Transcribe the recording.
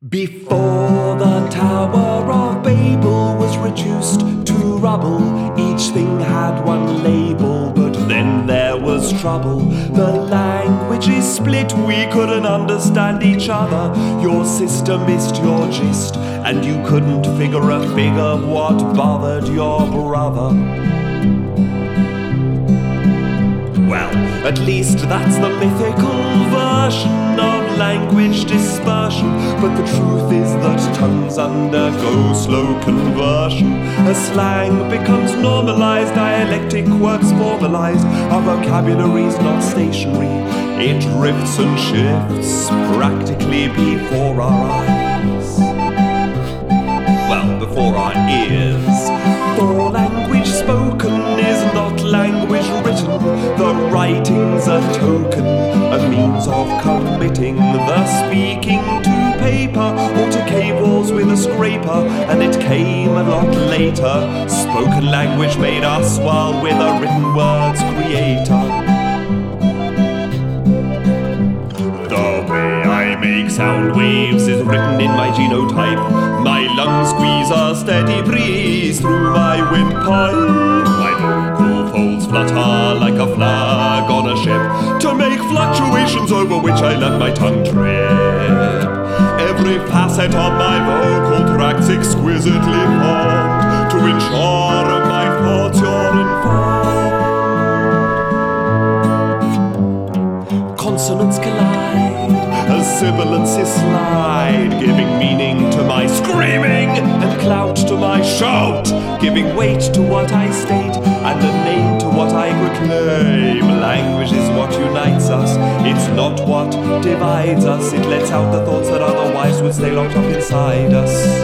Before the Tower of Babel was reduced to rubble, each thing had one label, but then there was trouble. The languages split, we couldn't understand each other. Your sister missed your gist, and you couldn't figure a fig of what bothered your brother. Well, at least that's the mythical version of language dispersion. But the truth is that tongues undergo slow conversion. As slang becomes normalized, dialectic works formalized. Our vocabulary's not stationary, it drifts and shifts practically before our eyes. Well, before our ears. For language spoken is not language written. The writing's a token, a means of committing the speaking to paper or to cave walls with a scraper, and it came a lot later. Spoken language made us while we're the written word's creator. The way I make sound waves is written in my genotype. My lungs squeeze a steady breeze through my windpipe. My vocal folds flutter like a flag on a ship to make fluctuations over which I let my tongue trip. Every facet of my vocal tract's exquisitely formed to ensure my thoughts you're informed. Consonants collide as sibilances slide, giving meaning to my screaming and clout to my shout, giving weight to what I state and a name to what I proclaim. Language is what unites us, it's not what divides us. It lets out the thoughts that otherwise would stay locked up inside us.